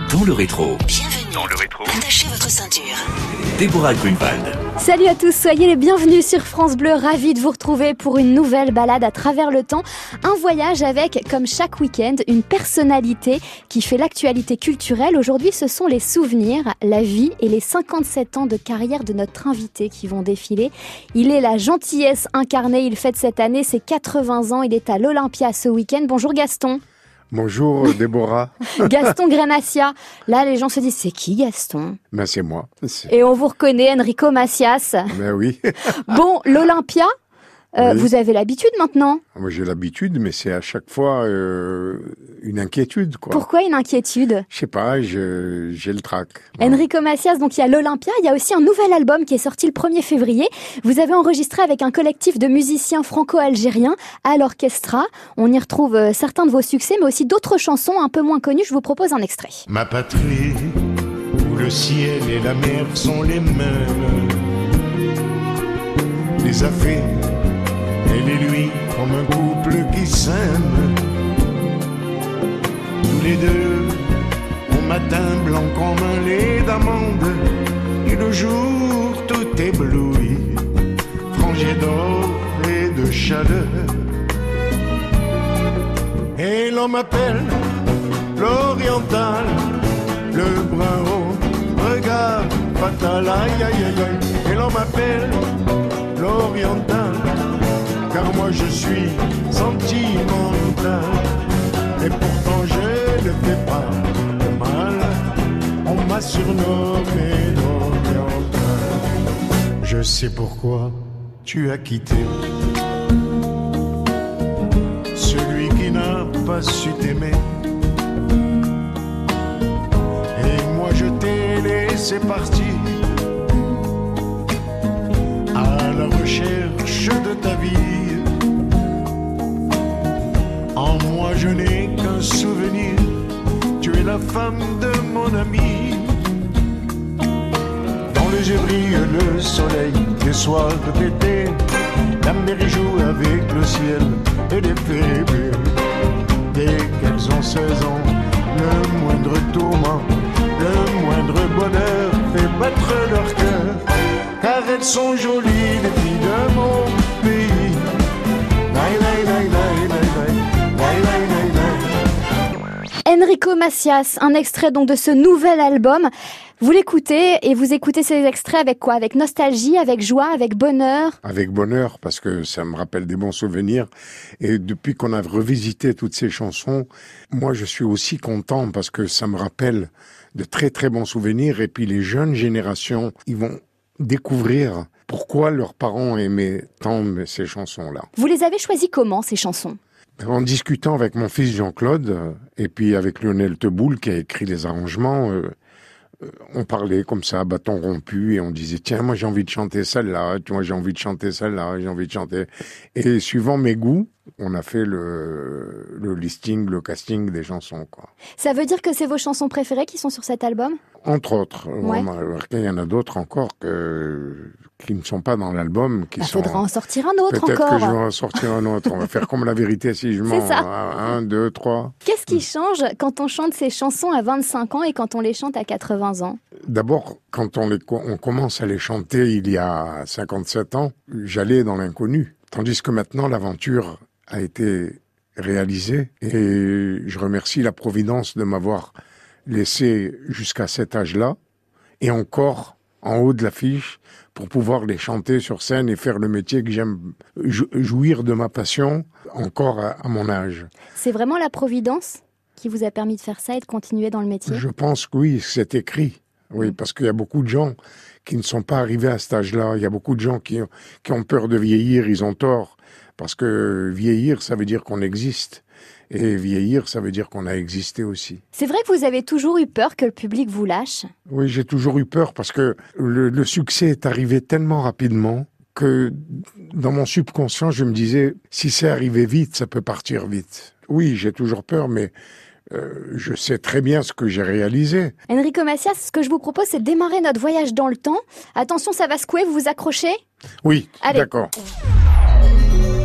Dans le rétro. Bienvenue. Dans le rétro. Attachez votre ceinture. Déborah Grunwald. Salut à tous, soyez les bienvenus sur France Bleu, ravi de vous retrouver pour une nouvelle balade à travers le temps. Un voyage avec, comme chaque week-end, une personnalité qui fait l'actualité culturelle. Aujourd'hui, ce sont les souvenirs, la vie et les 57 ans de carrière de notre invité qui vont défiler. Il est la gentillesse incarnée, il fête cette année ses 80 ans, il est à l'Olympia ce week-end. Bonjour Gaston. Bonjour Déborah. Gaston Grenacia. Là, les gens se disent, c'est qui Gaston ? Ben c'est moi. Et on vous reconnaît, Enrico Macias. Ben oui. Bon, l'Olympia, Oui. vous avez l'habitude maintenant ? Moi j'ai l'habitude, mais c'est à chaque fois une inquiétude, quoi. Pourquoi une inquiétude ? Je sais pas, j'ai le trac. Enrico Macias, donc il y a l'Olympia, il y a aussi un nouvel album qui est sorti le 1er février. Vous avez enregistré avec un collectif de musiciens franco-algériens à l'Orchestra. On y retrouve certains de vos succès, mais aussi d'autres chansons un peu moins connues. Je vous propose un extrait. Ma patrie, où le ciel et la mer sont les mêmes. Les affaires, elle et lui, comme un couple qui s'aime. Tous les deux, au matin blanc comme un lait d'amande. Et le jour tout ébloui, frangé d'or et de chaleur. Et l'on m'appelle l'oriental, le brun au regard fatal, aïe aïe aïe aïe. Et l'on m'appelle l'oriental, car moi je suis sentimental. Et pourtant je ne fais pas de mal, on m'a surnommé l'oriental. Je sais pourquoi tu as quitté celui qui n'a pas su t'aimer. Et moi je t'ai laissé partir à la recherche de ta vie. En moi je n'ai qu'un souvenir, tu es la femme de mon ami. Dans les yeux brille le soleil des soirs d'été, la mer y joue avec le ciel et les fées. Dès qu'elles ont 16 ans, le moindre tourment, le moindre bonheur fait battre leur cœur. Car elles sont jolies, les filles de mon pays. Laï, laï, laï, laï, laï, laï, laï, laï, laï, laï. Enrico Macias, un extrait donc de ce nouvel album. Vous l'écoutez et vous écoutez ces extraits avec quoi ? Avec nostalgie, avec joie, avec bonheur ? Avec bonheur, parce que ça me rappelle des bons souvenirs. Et depuis qu'on a revisité toutes ces chansons, moi je suis aussi content parce que ça me rappelle de très très bons souvenirs. Et puis les jeunes générations, ils vont découvrir pourquoi leurs parents aimaient tant ces chansons-là. Vous les avez choisies comment, ces chansons ? En discutant avec mon fils Jean-Claude et puis avec Lionel Teboul qui a écrit les arrangements, on parlait comme ça, bâton rompu, et on disait tiens, moi j'ai envie de chanter celle-là, moi j'ai envie de chanter celle-là, j'ai envie de chanter. Et suivant mes goûts, on a fait le listing, le casting des chansons, quoi. Ça veut dire que c'est vos chansons préférées qui sont sur cet album ? Entre autres, Ouais. il y en a d'autres encore qui ne sont pas dans l'album, qui sont. Faudra en sortir un autre Peut-être encore. que je vais en sortir un autre. On va faire comme La Vérité si je mens. C'est ça. 1, 2, 3. Qu'est-ce qui change quand on chante ces chansons à 25 ans et quand on les chante à 80 ans ? D'abord, quand on commence à les chanter il y a 57 ans, j'allais dans l'inconnu. Tandis que maintenant, l'aventure a été réalisée et je remercie la Providence de m'avoir laissé jusqu'à cet âge-là et encore en haut de l'affiche pour pouvoir les chanter sur scène et faire le métier que j'aime, jouir de ma passion encore à mon âge. C'est vraiment la Providence qui vous a permis de faire ça et de continuer dans le métier ? Je pense que oui, c'est écrit. Oui, parce qu'il y a beaucoup de gens qui ne sont pas arrivés à cet âge-là. Il y a beaucoup de gens qui ont peur de vieillir, ils ont tort. Parce que vieillir, ça veut dire qu'on existe. Et vieillir, ça veut dire qu'on a existé aussi. C'est vrai que vous avez toujours eu peur que le public vous lâche ? Oui, j'ai toujours eu peur parce que le succès est arrivé tellement rapidement que dans mon subconscient, je me disais, si c'est arrivé vite, ça peut partir vite. Oui, j'ai toujours peur, mais je sais très bien ce que j'ai réalisé. Enrico Macias, ce que je vous propose, c'est de démarrer notre voyage dans le temps. Attention, ça va secouer, vous vous accrochez ? Oui, Allez. d'accord.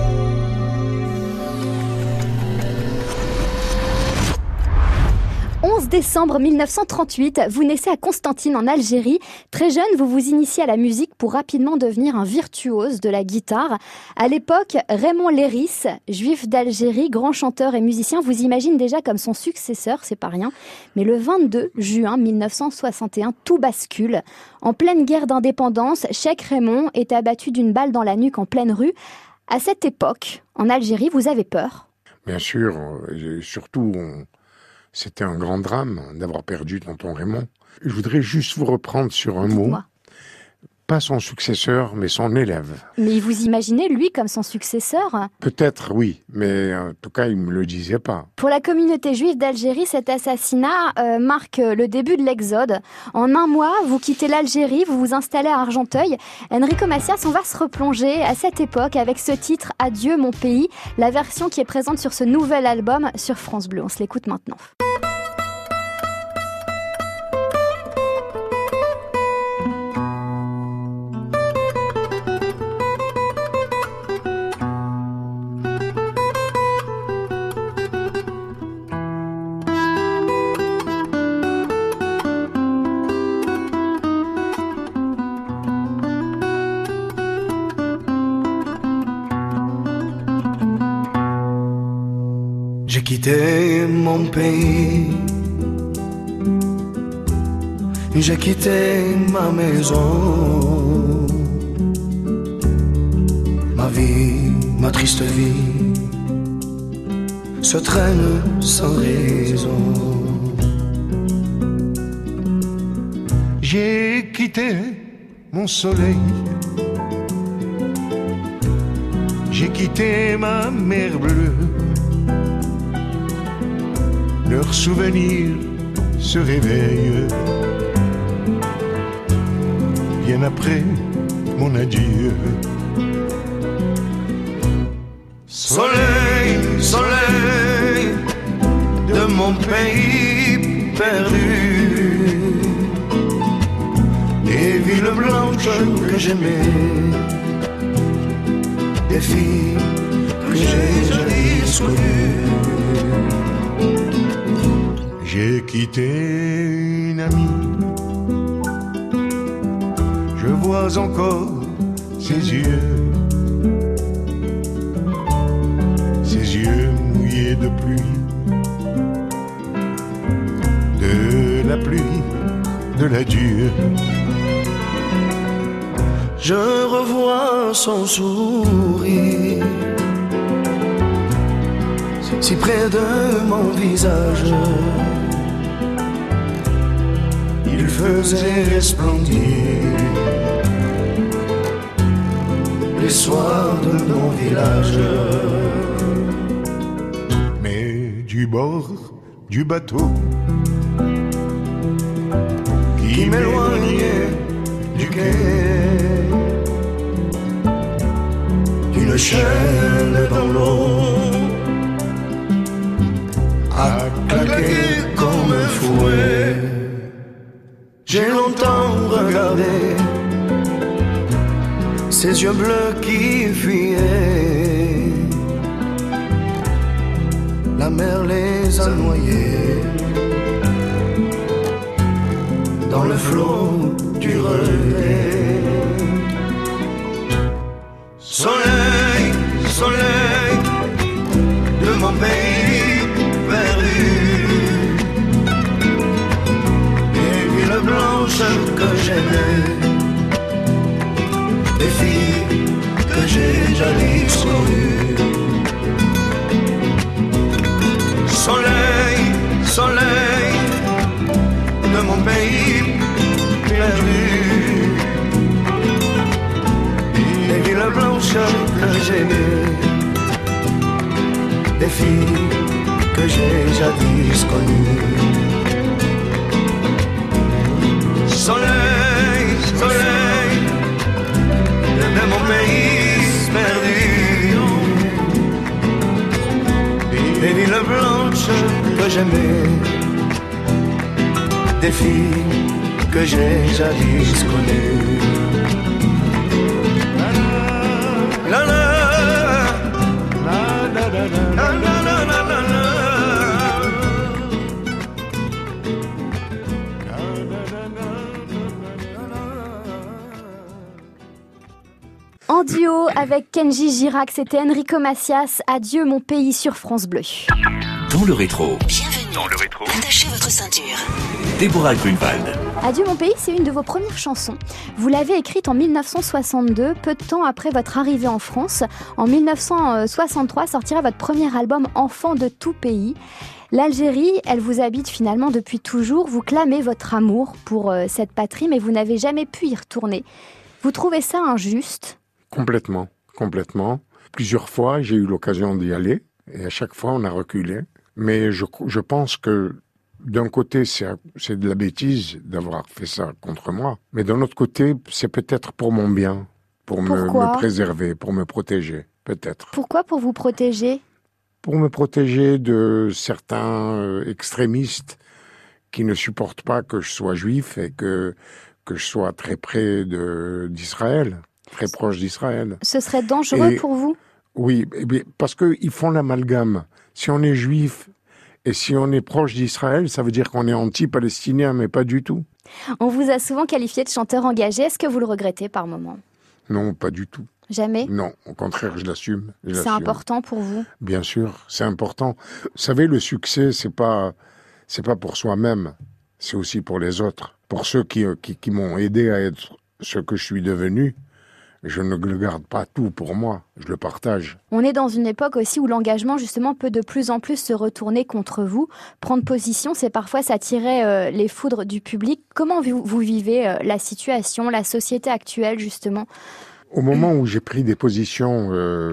On 11 décembre 1938, vous naissez à Constantine en Algérie. Très jeune, vous vous initiez à la musique pour rapidement devenir un virtuose de la guitare. À l'époque, Raymond Léris, juif d'Algérie, grand chanteur et musicien, vous imagine déjà comme son successeur, c'est pas rien. Mais le 22 juin 1961, tout bascule. En pleine guerre d'indépendance, Cheikh Raymond est abattu d'une balle dans la nuque en pleine rue. À cette époque, en Algérie, vous avez peur ? Bien sûr, surtout, c'était un grand drame d'avoir perdu tonton Raymond. Je voudrais juste vous reprendre sur un mot. Pas son successeur, mais son élève. Mais vous imaginez lui comme son successeur ? Peut-être, oui, mais en tout cas, il ne me le disait pas. Pour la communauté juive d'Algérie, cet assassinat marque le début de l'exode. En un mois, vous quittez l'Algérie, vous vous installez à Argenteuil. Enrico Macias, on va se replonger à cette époque avec ce titre « Adieu mon pays », la version qui est présente sur ce nouvel album sur France Bleu. On se l'écoute maintenant. J'ai quitté mon pays, j'ai quitté ma maison, ma vie, ma triste vie se traîne sans raison. J'ai quitté mon soleil, j'ai quitté ma mer bleue. Leurs souvenirs se réveillent bien après mon adieu. Soleil, soleil de mon pays perdu, des villes blanches que j'aimais, des filles que j'ai jadis connues. J'ai quitté une amie, je vois encore ses yeux mouillés de pluie, de la pluie, de l'adieu. Je revois son sourire si près de mon visage. Il faisait resplendir les soirs de mon village. Mais du bord du bateau qui m'éloignait du quai, d'une chaîne dans l'eau, a claqué comme un fouet. J'ai longtemps regardé ces yeux bleus qui fuyaient. La mer les a noyés dans le flot du relais. Soleil, soleil de mon pays perdu, blanche que j'aimais, des filles que j'ai jadis connues. Soleil, soleil de mon pays perdu, des villes blanches que j'aimais, des filles que j'ai jadis connues. Soleil, soleil de mon pays perdu, des villes blanches que j'aimais, des filles que j'ai jadis connues. La la la la la la la la la. En duo avec Kenji Girac, c'était Enrico Macias. Adieu mon pays sur France Bleu. Dans le rétro, Bienvenue. Dans le rétro, Attachez votre ceinture. Déborah Grunewald. Adieu mon pays, c'est une de vos premières chansons. Vous l'avez écrite en 1962, peu de temps après votre arrivée en France. En 1963 sortira votre premier album Enfant de tout pays. L'Algérie, elle vous habite finalement depuis toujours. Vous clamez votre amour pour cette patrie, mais vous n'avez jamais pu y retourner. Vous trouvez ça injuste ? Complètement. Plusieurs fois, j'ai eu l'occasion d'y aller, et à chaque fois, on a reculé. Mais je pense que d'un côté, c'est de la bêtise d'avoir fait ça contre moi. Mais d'un autre côté, c'est peut-être pour mon bien, pour me préserver, pour me protéger, peut-être. Pourquoi pour vous protéger ? Pour me protéger de certains extrémistes qui ne supportent pas que je sois juif et que je sois très près d'Israël, très proche d'Israël. Ce serait dangereux pour vous ? Oui, parce qu'ils font l'amalgame. Si on est juif et si on est proche d'Israël, ça veut dire qu'on est anti-palestinien, mais pas du tout. On vous a souvent qualifié de chanteur engagé. Est-ce que vous le regrettez par moment ? Non, pas du tout. Jamais ? Non, au contraire, je l'assume. C'est important pour vous ? Bien sûr, c'est important. Vous savez, le succès, c'est pas pour soi-même, c'est aussi pour les autres. Pour ceux qui m'ont aidé à être ce que je suis devenu, je ne le garde pas tout pour moi, je le partage. On est dans une époque aussi où l'engagement, justement, peut de plus en plus se retourner contre vous. Prendre position, c'est parfois s'attirer les foudres du public. Comment vous vivez la situation, la société actuelle, justement ? Au moment où j'ai pris des positions,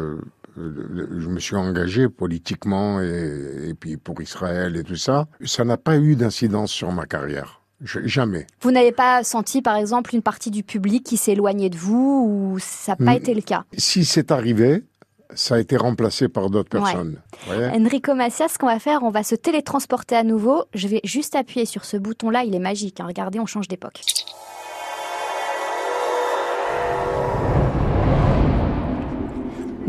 je me suis engagé politiquement et puis pour Israël et tout ça, ça n'a pas eu d'incidence sur ma carrière. Jamais. Vous n'avez pas senti, par exemple, une partie du public qui s'éloignait de vous ou ça n'a pas été le cas ? Si c'est arrivé, ça a été remplacé par d'autres personnes. Ouais. Enrico Macias, ce qu'on va faire, on va se télétransporter à nouveau. Je vais juste appuyer sur ce bouton-là, il est magique. Hein. Regardez, on change d'époque. «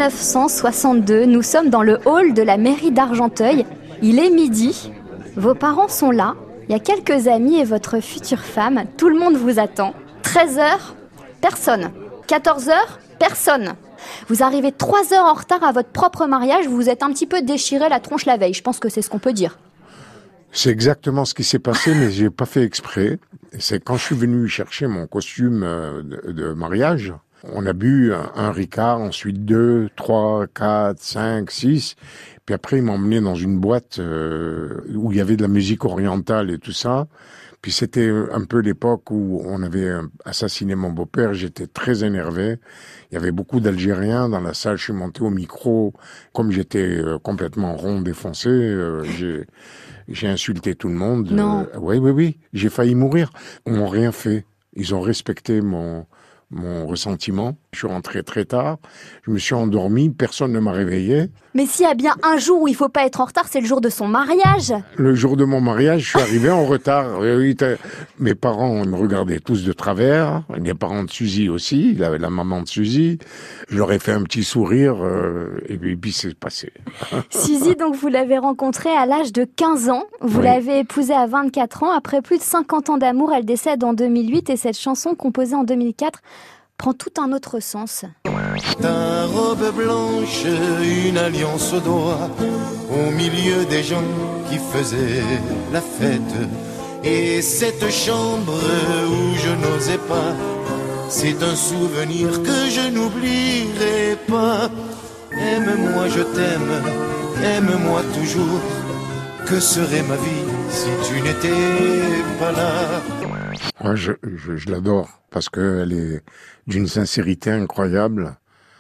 1962, nous sommes dans le hall de la mairie d'Argenteuil. Il est midi, vos parents sont là. Il y a quelques amis et votre future femme. Tout le monde vous attend. 13h, personne. 14h, personne. Vous arrivez 3 heures en retard à votre propre mariage. Vous vous êtes un petit peu déchiré la tronche la veille. Je pense que c'est ce qu'on peut dire. C'est exactement ce qui s'est passé, mais j'ai pas fait exprès. C'est quand je suis venu chercher mon costume de mariage. On a bu un Ricard, ensuite 2, 3, 4, 5, 6. Puis après, ils m'ont emmené dans une boîte où il y avait de la musique orientale et tout ça. Puis c'était un peu l'époque où on avait assassiné mon beau-père. J'étais très énervé. Il y avait beaucoup d'Algériens dans la salle. Je suis monté au micro. Comme j'étais complètement rond, défoncé, j'ai insulté tout le monde. Non. Oui. J'ai failli mourir. Ils m'ont rien fait. Ils ont respecté mon ressentiment. Je suis rentré très tard, je me suis endormi, personne ne m'a réveillé. Mais s'il y a bien un jour où il ne faut pas être en retard, c'est le jour de son mariage. Le jour de mon mariage, je suis arrivé en retard. Oui, mes parents me regardaient tous de travers, les parents de Suzy aussi, la maman de Suzy. Je leur ai fait un petit sourire et puis c'est passé. Suzy, donc vous l'avez rencontrée à l'âge de 15 ans. Vous l'avez épousée à 24 ans. Après plus de 50 ans d'amour, elle décède en 2008 et cette chanson composée en 2004 prend tout un autre sens. Ta robe blanche, une alliance au doigt, au milieu des gens qui faisaient la fête. Et cette chambre où je n'osais pas, c'est un souvenir que je n'oublierai pas. Aime-moi, je t'aime, aime-moi toujours. Que serait ma vie si tu n'étais pas là? Moi, je l'adore parce qu'elle est d'une sincérité incroyable,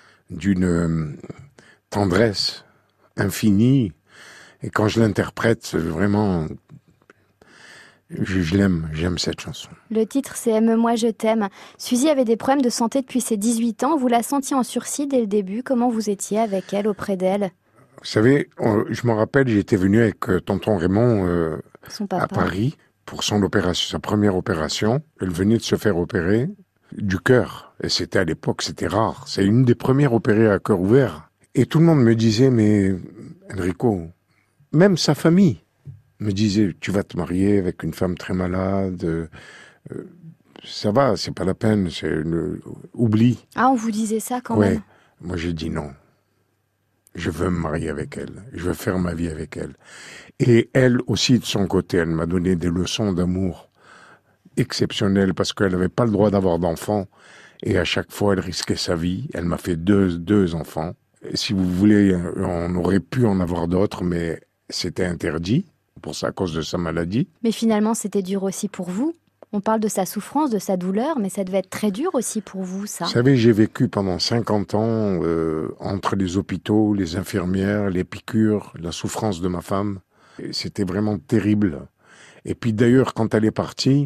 d'une tendresse infinie. Et quand je l'interprète, vraiment, je l'aime, j'aime cette chanson. Le titre, c'est « Aime-moi, je t'aime ». Suzy avait des problèmes de santé depuis ses 18 ans. Vous la sentiez en sursis dès le début. Comment vous étiez avec elle, auprès d'elle ? Vous savez, je me rappelle, j'étais venu avec tonton Raymond à Paris pour sa première opération. Elle venait de se faire opérer du cœur. Et c'était à l'époque, c'était rare. C'est une des premières opérées à cœur ouvert. Et tout le monde me disait, mais Enrico, même sa famille me disait, tu vas te marier avec une femme très malade, ça va, c'est pas la peine, oublie. Ah, on vous disait ça quand Ouais. même. Moi, j'ai dit non. Je veux me marier avec elle. Je veux faire ma vie avec elle. Et elle aussi, de son côté, elle m'a donné des leçons d'amour exceptionnelles parce qu'elle n'avait pas le droit d'avoir d'enfants. Et à chaque fois, elle risquait sa vie. Elle m'a fait deux enfants. Et si vous voulez, on aurait pu en avoir d'autres, mais c'était interdit, pour ça, à cause de sa maladie. Mais finalement, c'était dur aussi pour vous. On parle de sa souffrance, de sa douleur, mais ça devait être très dur aussi pour vous, ça. Vous savez, j'ai vécu pendant 50 ans entre les hôpitaux, les infirmières, les piqûres, la souffrance de ma femme. Et c'était vraiment terrible. Et puis d'ailleurs, quand elle est partie,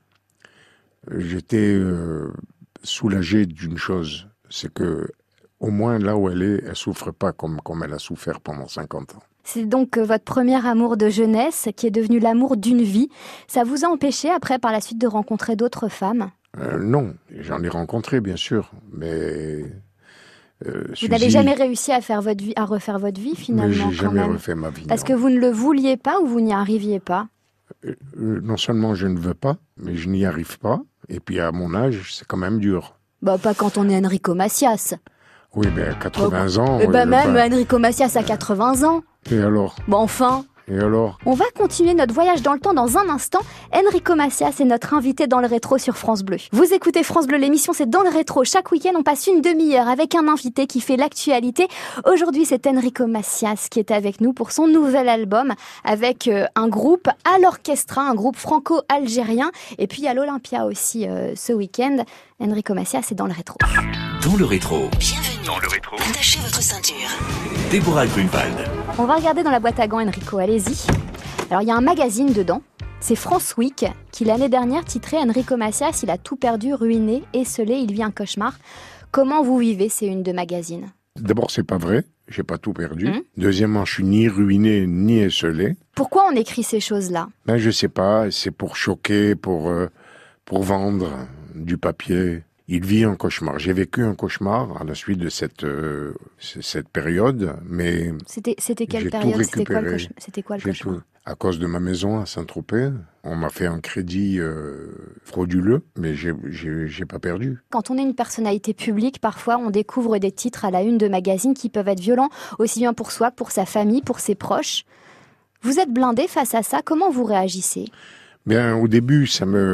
j'étais soulagé d'une chose. C'est que, au moins là où elle est, elle souffre pas comme elle a souffert pendant 50 ans. C'est donc votre premier amour de jeunesse qui est devenu l'amour d'une vie. Ça vous a empêché après par la suite de rencontrer d'autres femmes ? Non, j'en ai rencontré bien sûr, mais... Vous n'avez jamais réussi à refaire votre vie finalement, mais j'ai jamais refait ma vie. Parce que vous ne le vouliez pas ou vous n'y arriviez pas ? Non seulement je ne veux pas, mais je n'y arrive pas. Et puis à mon âge, c'est quand même dur. Bah pas quand on est Enrico Macias. Oui, ben 80 ans... même Enrico Macias a 80 ans. Et alors ? Bon, enfin... Et alors ? On va continuer notre voyage dans le temps dans un instant. Enrico Macias est notre invité dans le rétro sur France Bleu. Vous écoutez France Bleu, l'émission c'est dans le rétro. Chaque week-end, on passe une demi-heure avec un invité qui fait l'actualité. Aujourd'hui, c'est Enrico Macias qui est avec nous pour son nouvel album avec un groupe à l'orchestra, un groupe franco-algérien. Et puis, il y a l'Olympia aussi ce week-end. Enrico Macias est dans le rétro. Dans le rétro, Bienvenue dans le rétro. Attachez votre ceinture. Déborah Grunewald. On va regarder dans la boîte à gants, Enrico, allez-y. Alors, il y a un magazine dedans. C'est France Week qui, l'année dernière, titrait Enrico Macias, il a tout perdu, ruiné, esselé, il vit un cauchemar. Comment vous vivez ces unes de magazine ? D'abord, c'est pas vrai. J'ai pas tout perdu. Deuxièmement, je suis ni ruiné, ni esselé. Pourquoi on écrit ces choses-là ? Ben, je sais pas. C'est pour choquer, pour vendre du papier. Il vit un cauchemar. J'ai vécu un cauchemar à la suite de cette période, mais C'était quelle j'ai période ? tout récupéré. C'était quoi le J'ai cauchemar ? tout. À cause de ma maison à Saint-Tropez, on m'a fait un crédit frauduleux, mais j'ai pas perdu. Quand on est une personnalité publique, parfois on découvre des titres à la une de magazines qui peuvent être violents, aussi bien pour soi, pour sa famille, pour ses proches. Vous êtes blindé face à ça, comment vous réagissez ? Bien, au début,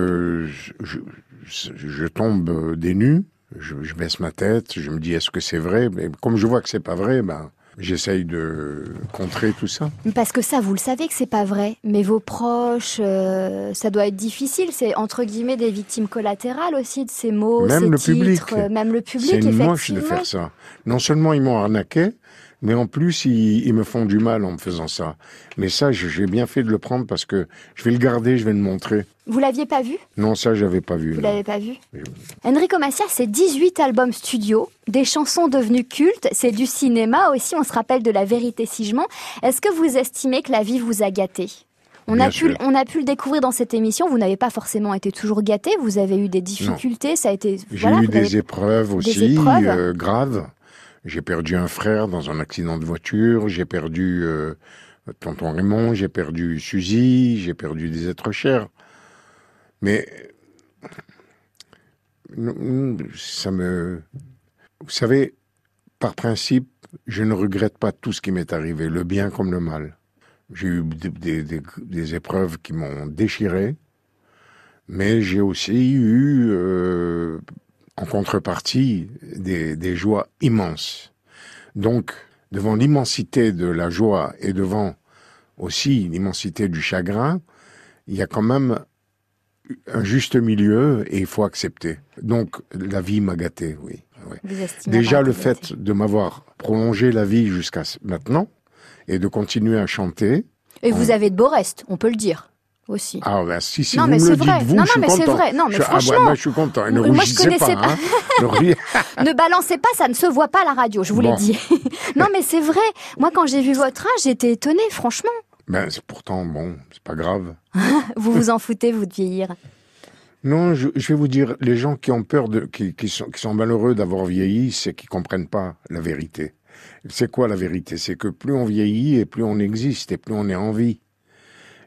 je tombe des nues, je baisse ma tête, je me dis est-ce que c'est vrai ? Mais comme je vois que c'est pas vrai, ben j'essaye de contrer tout ça. Parce que ça, vous le savez que c'est pas vrai, mais vos proches, ça doit être difficile, c'est entre guillemets des victimes collatérales aussi de ces mots, Même ces le titres, public. même le public, C'est effectivement. moche de faire ça. Non seulement ils m'ont arnaqué, mais en plus ils me font du mal en me faisant ça. Mais ça, j'ai bien fait de le prendre parce que je vais le garder, je vais le montrer. Vous l'aviez pas vu ? Non, ça, j'avais pas vu. Vous non. l'avez pas vu ? Enrico Macias, c'est 18 albums studio, des chansons devenues cultes, c'est du cinéma aussi, on se rappelle de La Vérité si je mens. Est-ce que vous estimez que la vie vous a gâté ? On a pu le découvrir dans cette émission, vous n'avez pas forcément été toujours gâté, vous avez eu des difficultés, ça a été... J'ai eu des épreuves aussi, graves. J'ai perdu un frère dans un accident de voiture, j'ai perdu tonton Raymond, j'ai perdu Suzy, j'ai perdu des êtres chers. Mais ça me... Vous savez, par principe, je ne regrette pas tout ce qui m'est arrivé, le bien comme le mal. J'ai eu des épreuves qui m'ont déchiré, mais j'ai aussi eu, en contrepartie, des joies immenses. Donc, devant l'immensité de la joie et devant aussi l'immensité du chagrin, il y a quand même un juste milieu et il faut accepter. Donc, la vie m'a gâté, oui. Déjà, le fait de m'avoir prolongé la vie jusqu'à maintenant et de continuer à chanter. Et vous avez de beaux restes, on peut le dire, aussi. Ah, ben si non, vous me le dites, vous, je suis content. C'est vrai. Non, mais franchement. Moi, je suis content. Ne rougissez pas. Hein. Ne balancez pas, ça ne se voit pas à la radio, je vous l'ai dit. Non, mais c'est vrai. Moi, quand j'ai vu votre âge, j'étais étonnée, franchement. Ben, c'est pourtant, bon, c'est pas grave. Vous vous en foutez, vous, de vieillir. Non, je vais vous dire, les gens qui ont peur qui sont malheureux d'avoir vieilli, c'est qu'ils comprennent pas la vérité. C'est quoi la vérité ? C'est que plus on vieillit et plus on existe et plus on est en vie.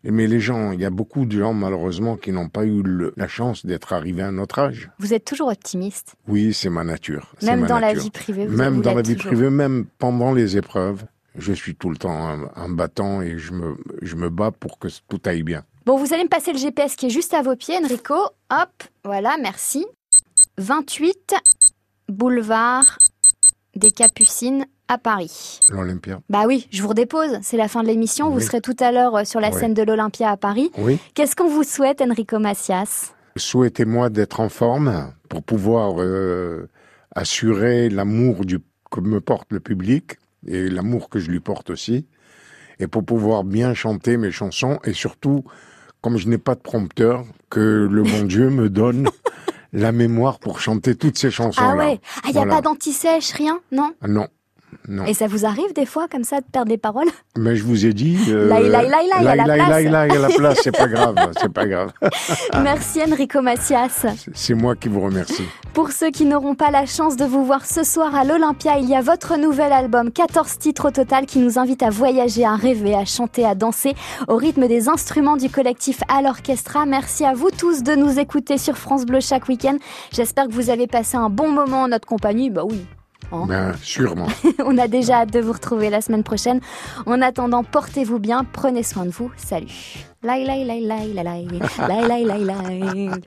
Mais les gens, il y a beaucoup de gens malheureusement qui n'ont pas eu la chance d'être arrivés à notre âge. Vous êtes toujours optimiste. Oui, c'est ma nature. Même dans la vie privée. Même dans la vie privée, même pendant les épreuves, je suis tout le temps un battant et je me bats pour que tout aille bien. Bon, vous allez me passer le GPS qui est juste à vos pieds, Enrico. Hop, voilà, merci. 28 boulevard des Capucines à Paris. L'Olympia. Bah oui, je vous redépose. C'est la fin de l'émission. Oui. Vous serez tout à l'heure sur la scène de l'Olympia à Paris. Oui. Qu'est-ce qu'on vous souhaite, Enrico Macias ? Souhaitez-moi d'être en forme pour pouvoir assurer l'amour que me porte le public et l'amour que je lui porte aussi, et pour pouvoir bien chanter mes chansons, et surtout, comme je n'ai pas de prompteur, que le bon Dieu me donne la mémoire pour chanter toutes ces chansons-là. Ah ouais. Ah, il n'y a pas d'anti-sèche, rien, non ? Non. Non. Et ça vous arrive des fois comme ça de perdre les paroles ? Mais je vous ai dit... il y a la place, c'est pas grave, c'est pas grave. Merci Enrico Macias. C'est moi qui vous remercie. Pour ceux qui n'auront pas la chance de vous voir ce soir à l'Olympia, il y a votre nouvel album, 14 titres au total, qui nous invite à voyager, à rêver, à chanter, à danser au rythme des instruments du collectif À l'Orchestra. Merci à vous tous de nous écouter sur France Bleu chaque week-end. J'espère que vous avez passé un bon moment en notre compagnie. Bah oui. Ben, sûrement. On a déjà hâte de vous retrouver la semaine prochaine. En attendant, portez-vous bien, prenez soin de vous. Salut.